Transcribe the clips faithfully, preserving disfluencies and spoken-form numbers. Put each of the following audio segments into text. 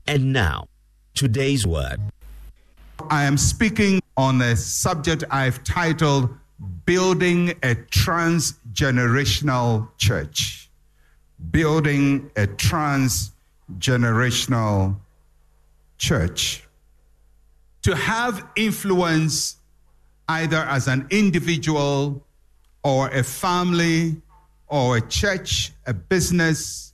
And now, today's word. I am speaking on a subject I've titled Building a Transgenerational Church. Building a Transgenerational Church. To have influence either as an individual or a family or a church, a business,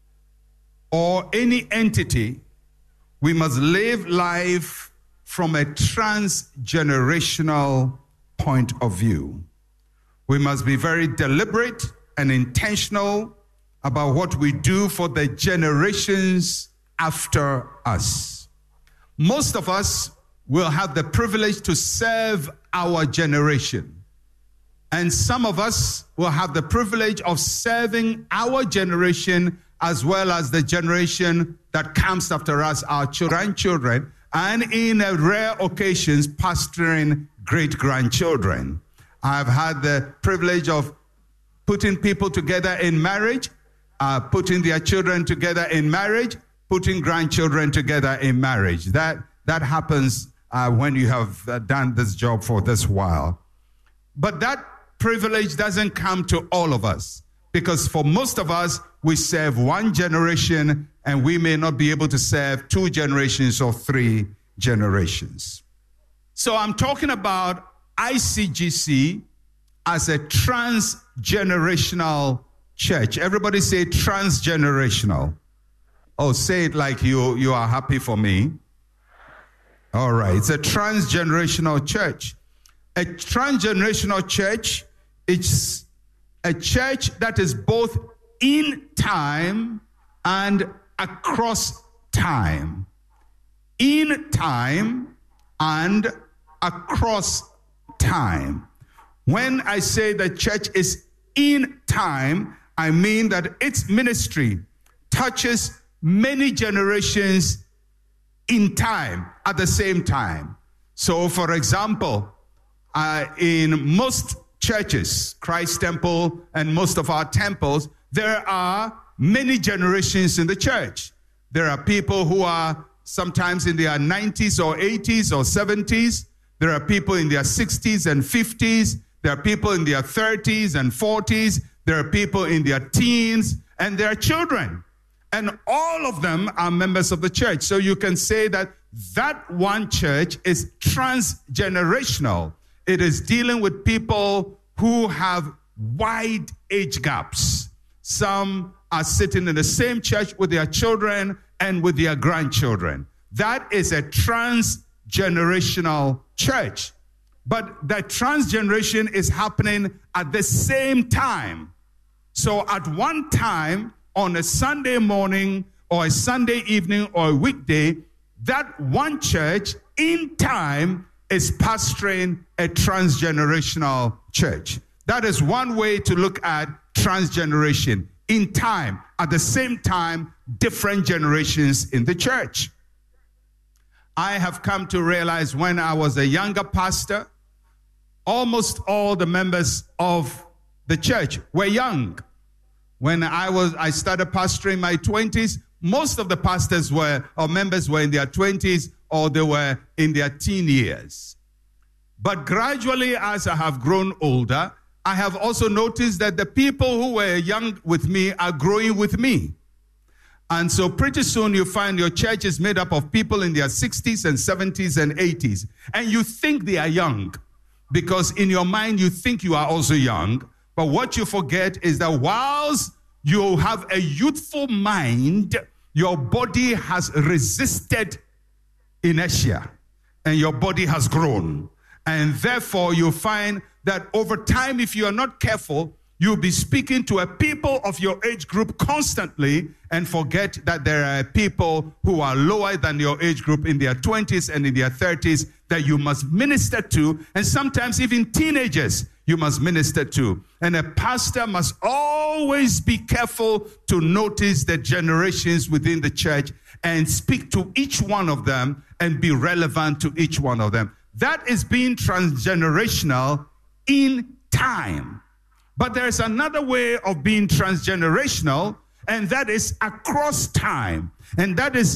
or any entity, we must live life from a transgenerational point of view. We must be very deliberate and intentional about what we do for the generations after us. Most of us will have the privilege to serve our generation. And some of us will have the privilege of serving our generation as well as the generation that comes after us, our grandchildren, and in a rare occasions, pastoring great-grandchildren. I've had the privilege of putting people together in marriage, uh, putting their children together in marriage, putting grandchildren together in marriage. That, that happens uh, when you have uh, done this job for this while. But that privilege doesn't come to all of us, because for most of us, we serve one generation and we may not be able to serve two generations or three generations. So I'm talking about I C G C as a transgenerational church. Everybody say transgenerational. Oh, say it like you, you are happy for me. All right, it's a transgenerational church. A transgenerational church is a church that is both in time and across time. In time and across time. When I say the church is in time, I mean that its ministry touches many generations in time at the same time. So, for example, uh, in most churches, Christ Temple and most of our temples, there are many generations in the church. There are people who are sometimes in their nineties or eighties or seventies. There are people in their sixties and fifties. There are people in their thirties and forties. There are people in their teens, and there are children. And all of them are members of the church. So you can say that that one church is transgenerational. It is dealing with people who have wide age gaps. Some are sitting in the same church with their children and with their grandchildren. That is a transgenerational church. But that transgeneration is happening at the same time. So at one time, on a Sunday morning or a Sunday evening or a weekday, that one church in time is pastoring a transgenerational church. That is one way to look at transgeneration. In time, at the same time, different generations in the church. I have come to realize when I was a younger pastor, almost all the members of the church were young. When I was, I started pastoring in my twenties, most of the pastors were, or members were in their twenties, or they were in their teen years. But gradually, as I have grown older, I have also noticed that the people who were young with me are growing with me. And so pretty soon you find your church is made up of people in their sixties and seventies and eighties. And you think they are young, because in your mind you think you are also young. But what you forget is that whilst you have a youthful mind, your body has resisted inertia and your body has grown. And therefore you find that over time, if you are not careful, you'll be speaking to a people of your age group constantly and forget that there are people who are lower than your age group in their twenties and in their thirties that you must minister to, and sometimes even teenagers you must minister to. And a pastor must always be careful to notice the generations within the church and speak to each one of them and be relevant to each one of them. That is being transgenerational in time. But there's another way of being transgenerational, and that is across time. And that is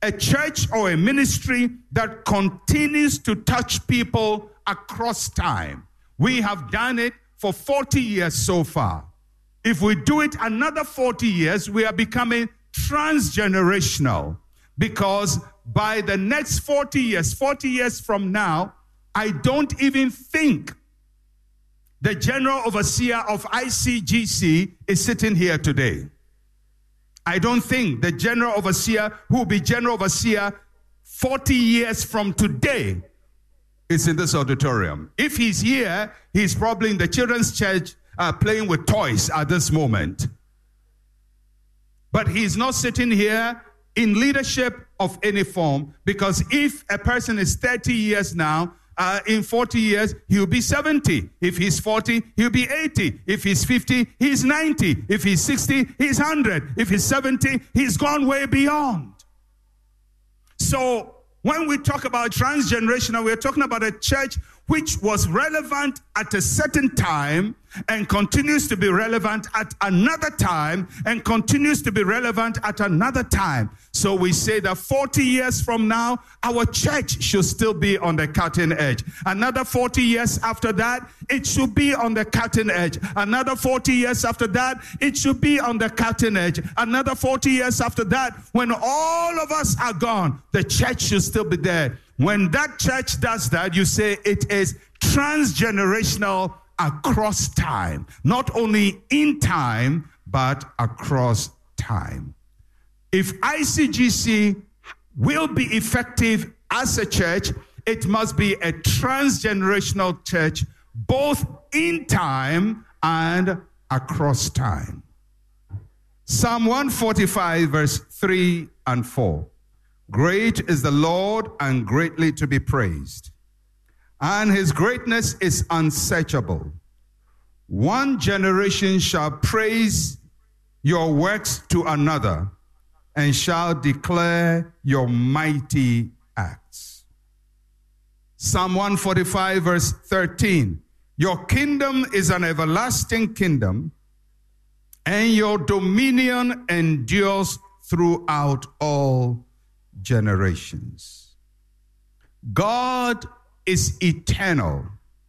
a church or a ministry that continues to touch people across time. We have done it for forty years so far. If we do it another forty years, we are becoming transgenerational, because by the next forty years, forty years from now, I don't even think the general overseer of I C G C is sitting here today. I don't think the general overseer who will be general overseer forty years from today is in this auditorium. If he's here, he's probably in the children's church uh, playing with toys at this moment. But he's not sitting here in leadership of any form, because if a person is thirty years now, Uh, in forty years, he'll be seventy. If he's forty, he'll be eighty. If he's fifty, he's ninety. If he's sixty, he's one hundred. If he's seventy, he's gone way beyond. So when we talk about transgenerational, we're talking about a church which was relevant at a certain time and continues to be relevant at another time and continues to be relevant at another time. So we say that forty years from now, our church should still be on the cutting edge. Another forty years after that, it should be on the cutting edge. Another forty years after that, it should be on the cutting edge. Another forty years after that, when all of us are gone, the church should still be there. When that church does that, you say it is transgenerational across time. Not only in time, but across time. If I C G C will be effective as a church, it must be a transgenerational church, both in time and across time. Psalm one forty-five, verse three and four. Great is the Lord and greatly to be praised, and his greatness is unsearchable. One generation shall praise your works to another, and shall declare your mighty acts. Psalm one forty-five, verse thirteen. Your kingdom is an everlasting kingdom, and your dominion endures throughout all generations. God is eternal,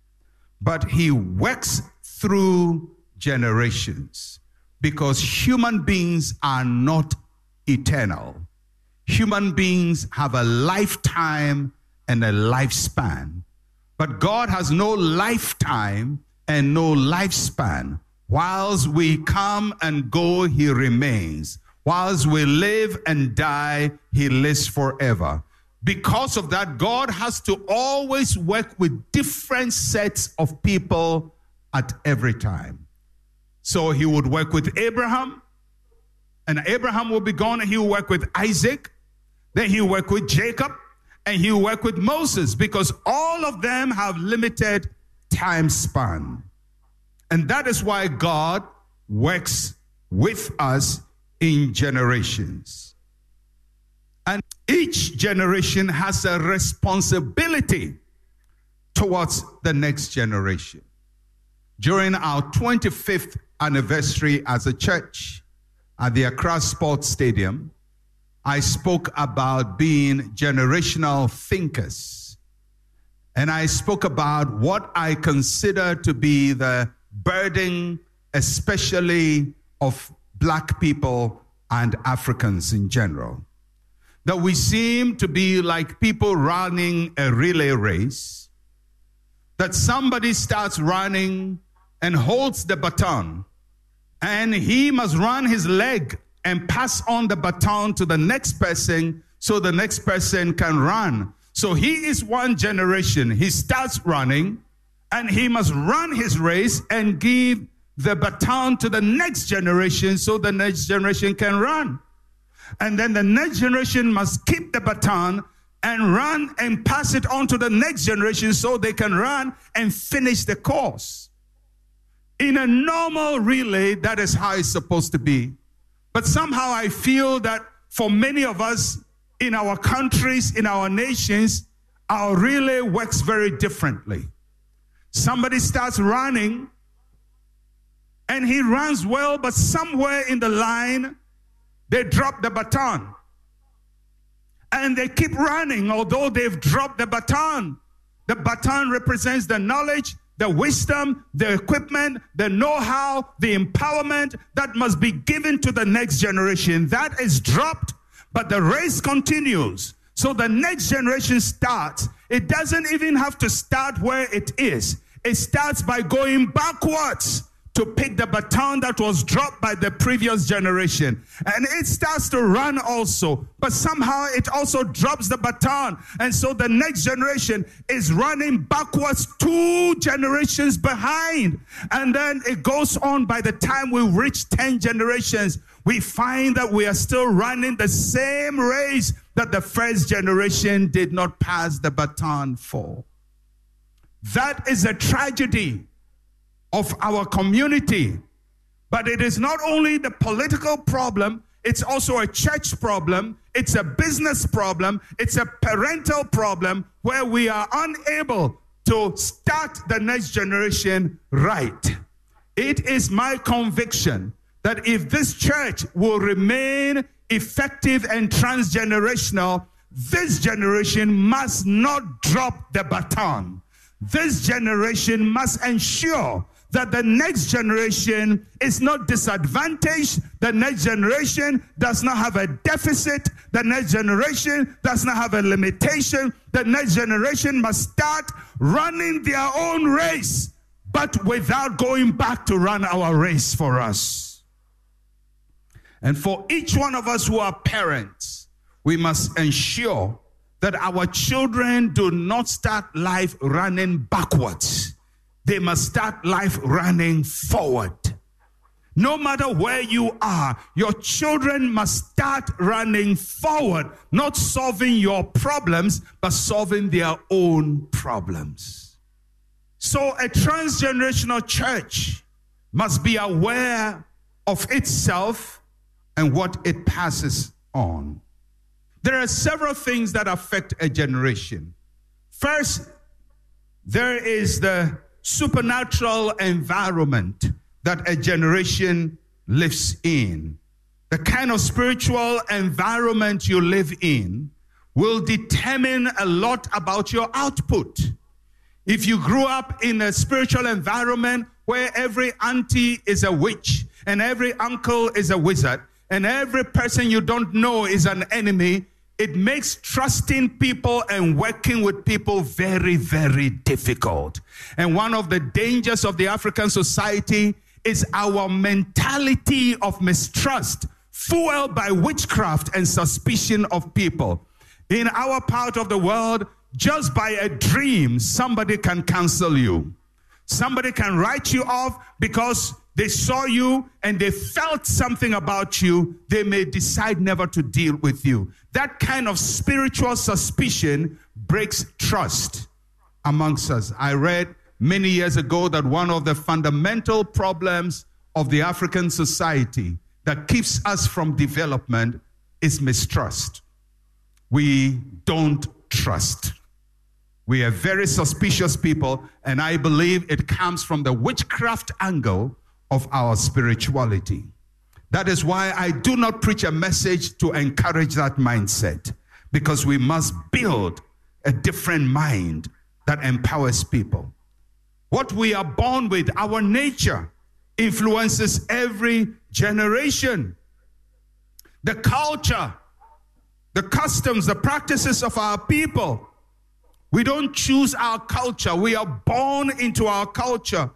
but he works through generations, because human beings are not eternal. Human beings have a lifetime and a lifespan, but God has no lifetime and no lifespan. Whilst we come and go, he remains. Whilst we live and die, he lives forever. Because of that, God has to always work with different sets of people at every time. So he would work with Abraham, and Abraham will be gone, and he will work with Isaac. Then he will work with Jacob, and he will work with Moses, because all of them have limited time span. And that is why God works with us in generations. And each generation has a responsibility towards the next generation. During our twenty-fifth anniversary as a church at the Accra Sports Stadium, I spoke about being generational thinkers. And I spoke about what I consider to be the burden, especially of Black people and Africans in general. That we seem to be like people running a relay race, that somebody starts running and holds the baton, and he must run his leg and pass on the baton to the next person so the next person can run. So he is one generation. He starts running, and he must run his race and give the baton to the next generation so the next generation can run. And then the next generation must keep the baton and run and pass it on to the next generation so they can run and finish the course. In a normal relay, that is how it's supposed to be. But somehow I feel that for many of us in our countries, in our nations, our relay works very differently. Somebody starts running, and he runs well, but somewhere in the line, they drop the baton. and they keep running, although they've dropped the baton. The baton represents the knowledge, the wisdom, the equipment, the know-how, the empowerment that must be given to the next generation. That is dropped, but the race continues. So the next generation starts. It doesn't even have to start where it is. It starts by going backwards to pick the baton that was dropped by the previous generation. And it starts to run also, but somehow it also drops the baton. And so the next generation is running backwards two generations behind. And then it goes on. By the time we reach ten generations, we find that we are still running the same race that the first generation did not pass the baton for. That is a tragedy of our community. But it is not only the political problem, it's also a church problem, it's a business problem, it's a parental problem where we are unable to start the next generation right. It is my conviction that if this church will remain effective and transgenerational, this generation must not drop the baton. This generation must ensure that the next generation is not disadvantaged. The next generation does not have a deficit. The next generation does not have a limitation. The next generation must start running their own race, but without going back to run our race for us. And for each one of us who are parents, we must ensure that our children do not start life running backwards. They must start life running forward. No matter where you are, your children must start running forward, not solving your problems, but solving their own problems. So a transgenerational church must be aware of itself and what it passes on. There are several things that affect a generation. First, there is the supernatural environment that a generation lives in. The kind of spiritual environment you live in will determine a lot about your output. If you grew up in a spiritual environment where every auntie is a witch and every uncle is a wizard and every person you don't know is an enemy, it makes trusting people and working with people very, very difficult. And one of the dangers of the African society is our mentality of mistrust, fueled by witchcraft and suspicion of people. In our part of the world, just by a dream, somebody can cancel you. Somebody can write you off because they saw you and they felt something about you. They may decide never to deal with you. That kind of spiritual suspicion breaks trust amongst us. I read many years ago that one of the fundamental problems of the African society that keeps us from development is mistrust. We don't trust. We are very suspicious people, and I believe it comes from the witchcraft angle of our spirituality. That is why I do not preach a message to encourage that mindset, because we must build a different mind that empowers people. What we are born with, our nature, influences every generation. The culture, the customs, the practices of our people. We don't choose our culture. We are born into our culture.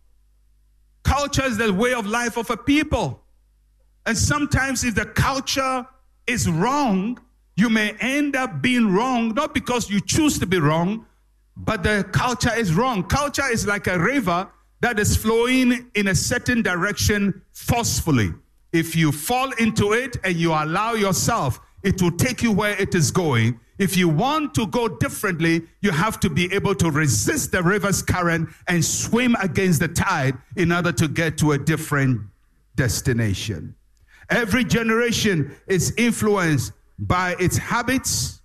Culture is the way of life of a people. And sometimes if the culture is wrong, you may end up being wrong, not because you choose to be wrong, but the culture is wrong. Culture is like a river that is flowing in a certain direction forcefully. If you fall into it and you allow yourself, it will take you where it is going. If you want to go differently, you have to be able to resist the river's current and swim against the tide in order to get to a different destination. Every generation is influenced by its habits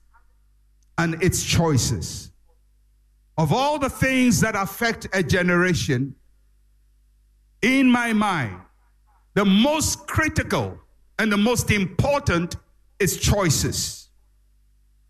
and its choices. Of all the things that affect a generation, in my mind, the most critical and the most important is choices.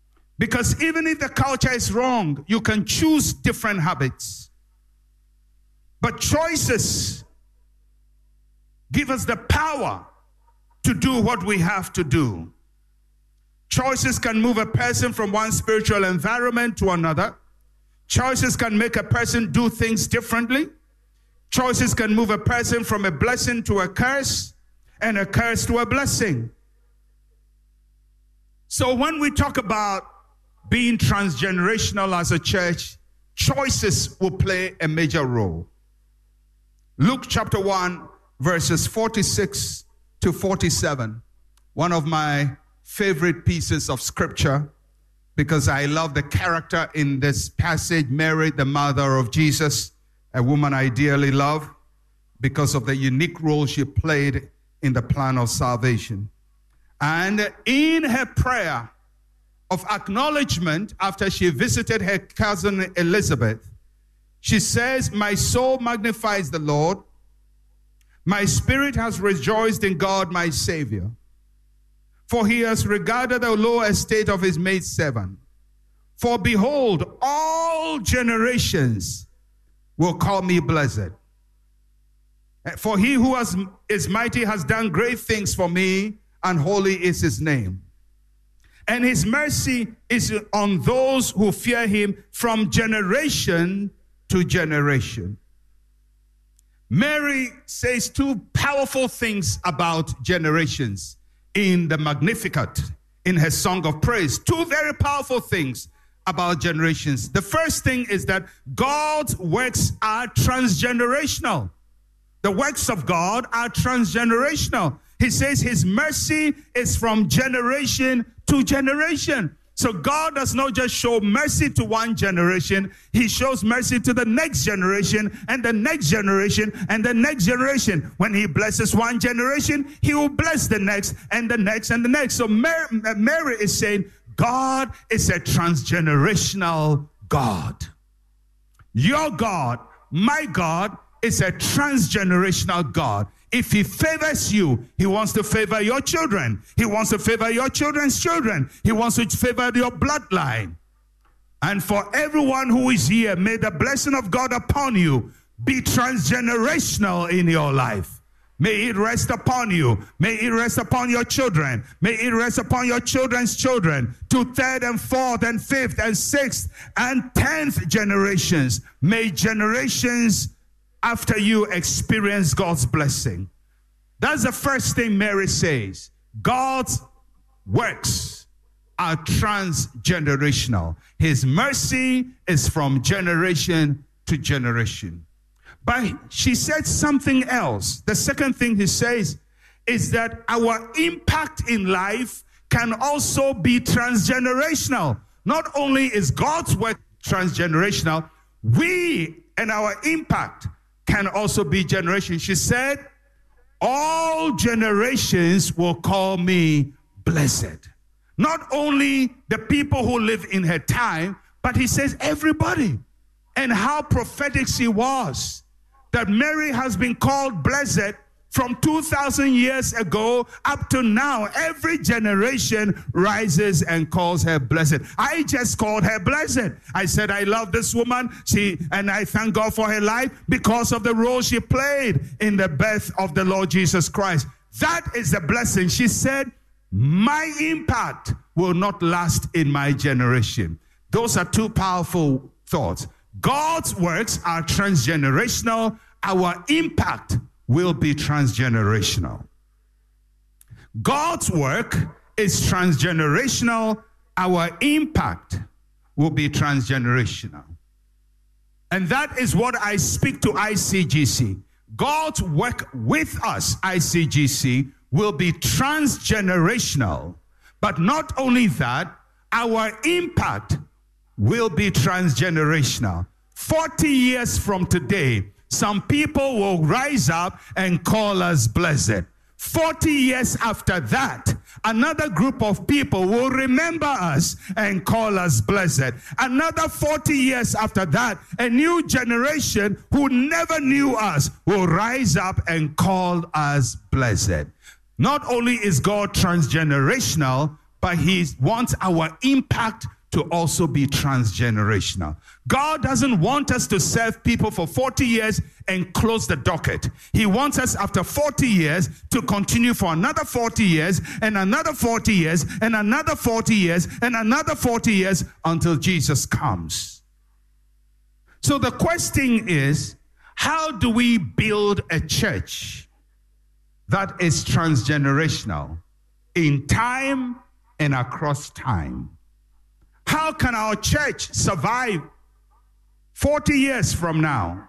Because even if the culture is wrong, you can choose different habits. But choices give us the power to do what we have to do. Choices can move a person from one spiritual environment to another. Choices can make a person do things differently. Choices can move a person from a blessing to a curse, and a curse to a blessing. So when we talk about being transgenerational as a church, choices will play a major role. Luke chapter one, verses forty-six to forty-seven. One of my favorite pieces of scripture, because I love the character in this passage. Mary, the mother of Jesus, a woman I dearly love because of the unique role she played in the plan of salvation. And in her prayer of acknowledgement after she visited her cousin Elizabeth, she says, "My soul magnifies the Lord. My spirit has rejoiced in God, my Savior. For he has regarded the low estate of his maidservant. For behold, all generations will call me blessed. For he who has, is mighty has done great things for me, and holy is his name. And his mercy is on those who fear him from generation to generation." Mary says two powerful things about generations in the Magnificat, in her song of praise. Two very powerful things about generations. The first thing is that God's works are transgenerational. The works of God are transgenerational. He says his mercy is from generation to generation. So God does not just show mercy to one generation, he shows mercy to the next generation and the next generation and the next generation. When he blesses one generation, he will bless the next and the next and the next. So Mary, Mary is saying God is a transgenerational God. Your God, my God, is a transgenerational God. If he favors you, he wants to favor your children. He wants to favor your children's children. He wants to favor your bloodline. And for everyone who is here, may the blessing of God upon you be transgenerational in your life. May it rest upon you. May it rest upon your children. May it rest upon your children's children to third and fourth and fifth and sixth and tenth generations. May generations after you experience God's blessing. That's the first thing Mary says. God's works are transgenerational. His mercy is from generation to generation. But she said something else. The second thing he says is that our impact in life can also be transgenerational. Not only is God's work transgenerational, we and our impact can also be generation. She said, all generations will call me blessed. Not only the people who live in her time, but he says everybody. And how prophetic she was, that Mary has been called blessed from two thousand years ago up to now. Every generation rises and calls her blessed. I just called her blessed. I said, I love this woman. She and I thank God for her life because of the role she played in the birth of the Lord Jesus Christ. That is the blessing. She said, my impact will not last in my generation. Those are two powerful thoughts. God's works are transgenerational. Our impact will be transgenerational. God's work is transgenerational. Our impact will be transgenerational. And that is what I speak to I C G C. God's work with us, I C G C, will be transgenerational. But not only that, our impact will be transgenerational. forty years from today, some people will rise up and call us blessed. forty years after that, another group of people will remember us and call us blessed. Another forty years after that, a new generation who never knew us will rise up and call us blessed. Not only is God transgenerational, but he wants our impact to also be transgenerational. God doesn't want us to serve people for forty years and close the docket. He wants us after forty years to continue for another forty years and another forty years and another forty years and another forty years until Jesus comes. So the question is, how do we build a church that is transgenerational in time and across time? How can our church survive forty years from now?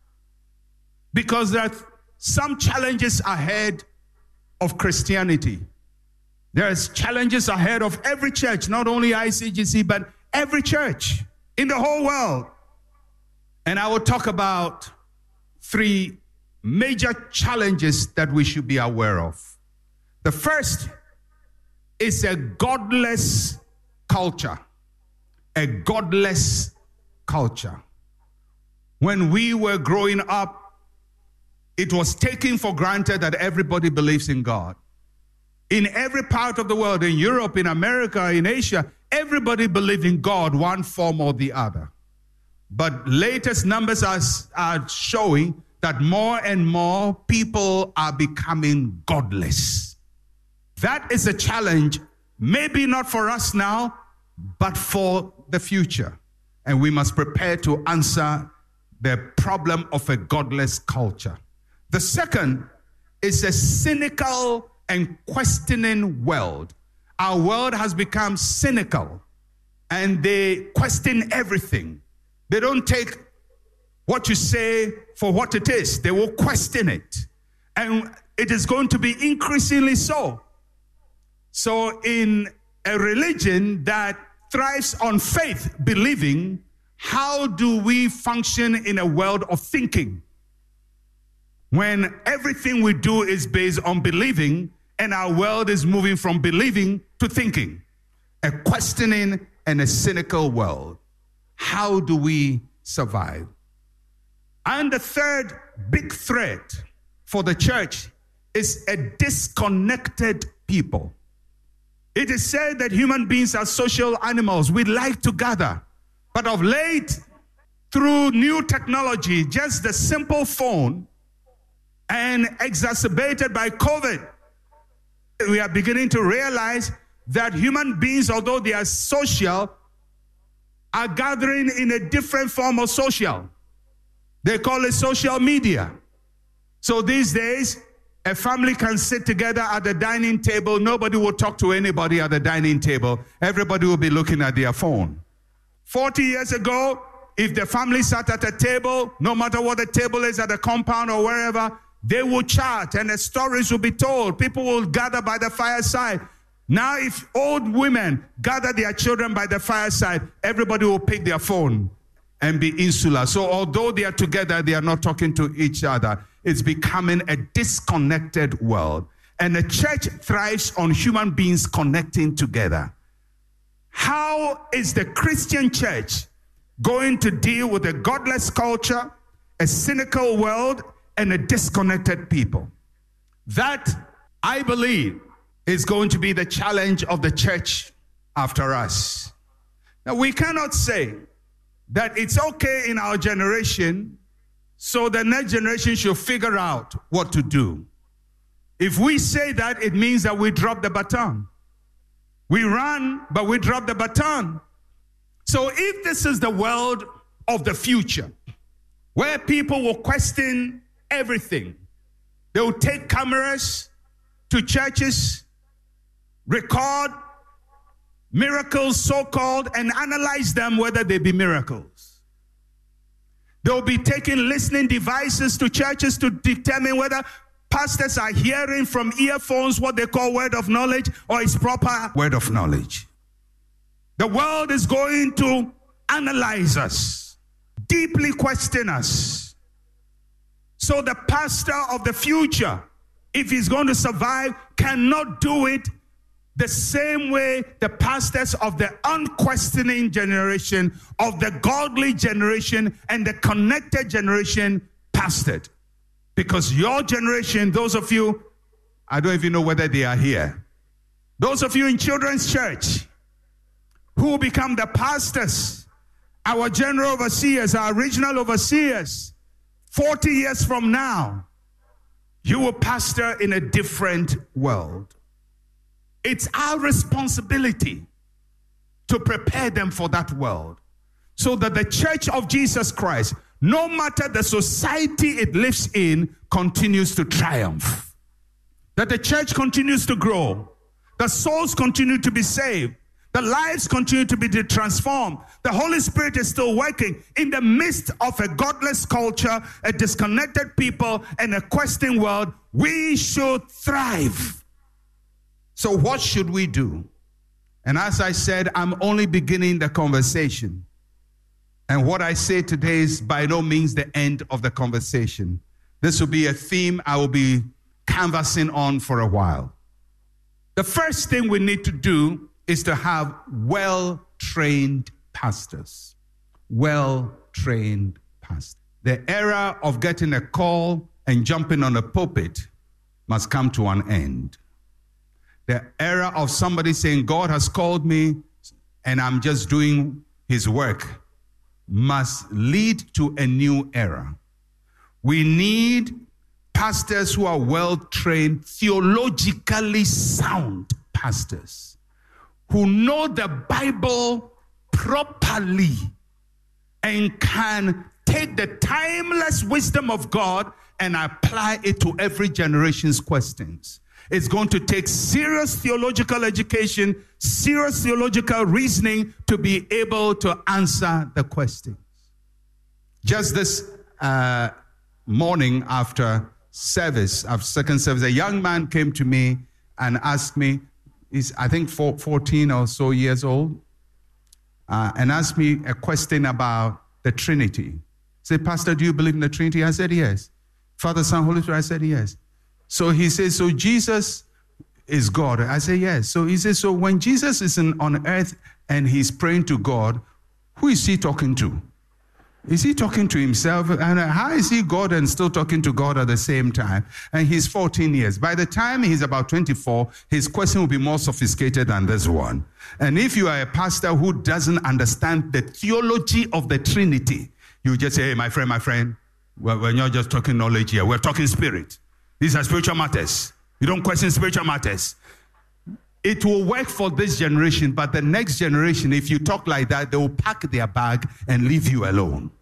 Because there are some challenges ahead of Christianity. There's challenges ahead of every church, not only I C G C, but every church in the whole world. And I will talk about three major challenges that we should be aware of. The first is a godless culture. A godless culture. When we were growing up, it was taken for granted that everybody believes in God. In every part of the world, in Europe, in America, in Asia, everybody believed in God, one form or the other. But latest numbers are, are showing that more and more people are becoming godless. That is a challenge, maybe not for us now, but for the future. And we must prepare to answer the problem of a godless culture. The second is a cynical and questioning world. Our world has become cynical, and they question everything. They don't take what you say for what it is. They will question it. And it is going to be increasingly so. So in a religion that thrives on faith, believing, how do we function in a world of thinking? When everything we do is based on believing, and our world is moving from believing to thinking. A questioning and a cynical world. How do we survive? And the third big threat for the church is a disconnected people. It is said that human beings are social animals. We like to gather. But of late, through new technology, just the simple phone, and exacerbated by COVID, we are beginning to realize that human beings, although they are social, are gathering in a different form of social. They call it social media. So these days, a family can sit together at the dining table. Nobody will talk to anybody at the dining table. Everybody will be looking at their phone. forty years ago, if the family sat at a table, no matter what the table is at the compound or wherever, they will chat and the stories will be told. People will gather by the fireside. Now, if old women gather their children by the fireside, everybody will pick their phone and be insular. So although they are together, they are not talking to each other. It's becoming a disconnected world. And the church thrives on human beings connecting together. How is the Christian church going to deal with a godless culture, a cynical world, and a disconnected people? That, I believe, is going to be the challenge of the church after us. Now, we cannot say that it's okay in our generation, so the next generation should figure out what to do. If we say that, it means that we drop the baton. We run, but we drop the baton. So if this is the world of the future, where people will question everything, they will take cameras to churches, record miracles, so-called, and analyze them whether they be miracles. They'll be taking listening devices to churches to determine whether pastors are hearing from earphones what they call word of knowledge or is proper word of knowledge. The world is going to analyze us, deeply question us. So the pastor of the future, if he's going to survive, cannot do it the same way the pastors of the unquestioning generation, of the godly generation, and the connected generation pastored. Because your generation, those of you, I don't even know whether they are here, those of you in children's church, who will become the pastors, our general overseers, our regional overseers. forty years from now, you will pastor in a different world. It's our responsibility to prepare them for that world so that the church of Jesus Christ, no matter the society it lives in, continues to triumph. That the church continues to grow. The souls continue to be saved. The lives continue to be transformed. The Holy Spirit is still working in the midst of a godless culture, a disconnected people, and a questing world. We should thrive. So what should we do? And as I said, I'm only beginning the conversation. And what I say today is by no means the end of the conversation. This will be a theme I will be canvassing on for a while. The first thing we need to do is to have well-trained pastors. Well-trained pastors. The era of getting a call and jumping on a pulpit must come to an end. The era of somebody saying, God has called me and I'm just doing his work, must lead to a new era. We need pastors who are well-trained, theologically sound pastors, who know the Bible properly and can take the timeless wisdom of God and apply it to every generation's questions. It's going to take serious theological education, serious theological reasoning to be able to answer the questions. Just this uh, morning after service, after second service, a young man came to me and asked me, he's I think fourteen or so years old, uh, and asked me a question about the Trinity. He said, Pastor, do you believe in the Trinity? I said, yes. Father, Son, Holy Spirit? I said, yes. So he says, so Jesus is God? I say, yes. So he says, so when Jesus is in, on earth and he's praying to God, who is he talking to? Is he talking to himself? And how is he God and still talking to God at the same time? And he's fourteen years. By the time he's about twenty-four, his question will be more sophisticated than this one. And if you are a pastor who doesn't understand the theology of the Trinity, you just say, hey, my friend, my friend, we're not just talking knowledge here. We're talking spirit. These are spiritual matters. You don't question spiritual matters. It will work for this generation, but the next generation, if you talk like that, they will pack their bag and leave you alone.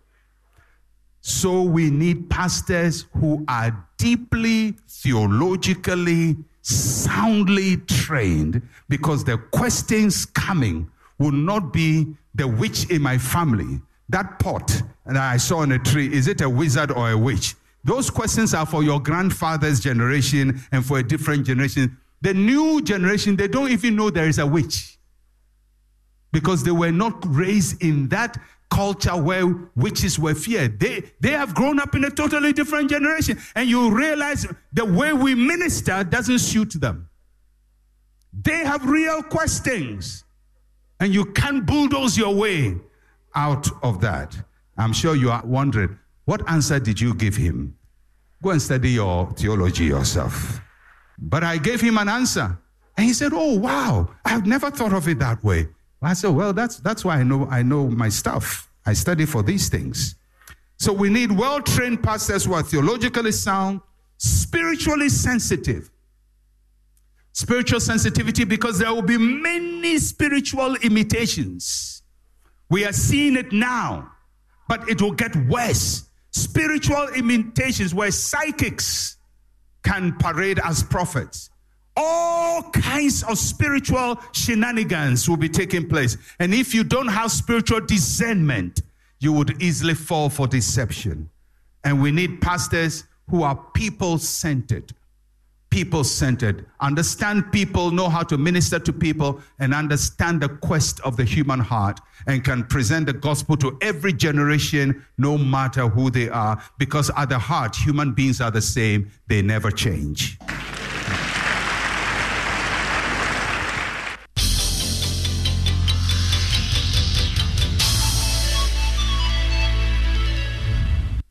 So we need pastors who are deeply, theologically, soundly trained, because the questions coming will not be the witch in my family. That pot that I saw on a tree, is it a wizard or a witch? Those questions are for your grandfather's generation and for a different generation. The new generation, they don't even know there is a witch, because they were not raised in that culture where witches were feared. They, they have grown up in a totally different generation. And you realize the way we minister doesn't suit them. They have real questions, and you can't bulldoze your way out of that. I'm sure you are wondering, what answer did you give him? Go and study your theology yourself. But I gave him an answer. And he said, oh, wow, I've never thought of it that way. I said, well, that's that's why I know I know my stuff. I study for these things. So we need well-trained pastors who are theologically sound, spiritually sensitive. Spiritual sensitivity, because there will be many spiritual imitations. We are seeing it now, but it will get worse. Spiritual imitations where psychics can parade as prophets. All kinds of spiritual shenanigans will be taking place. And if you don't have spiritual discernment, you would easily fall for deception. And we need pastors who are people-centered. People-centered. Understand people, know how to minister to people, and understand the quest of the human heart, and can present the gospel to every generation, no matter who they are. Because at the heart, human beings are the same. They never change.